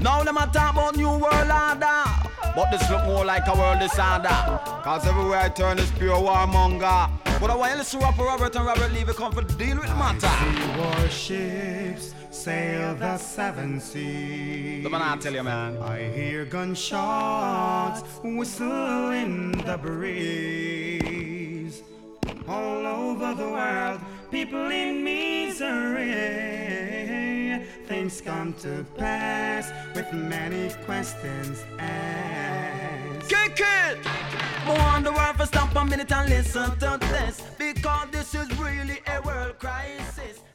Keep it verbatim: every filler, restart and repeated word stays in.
Now them a talk about new world order, but this look more like a world disorder. Cause everywhere I turn is pure warmonger. But I want to listen to Rapper Robert and Robert Lee come for deal with the matter. I see warships sail the seven seas. The man I tell you, man. I hear gunshots whistle in the breeze. All over the world, people in misery. Things come to pass with many questions asked. Kick it! I want the world to stop a minute and listen to this, because this is really a world crisis.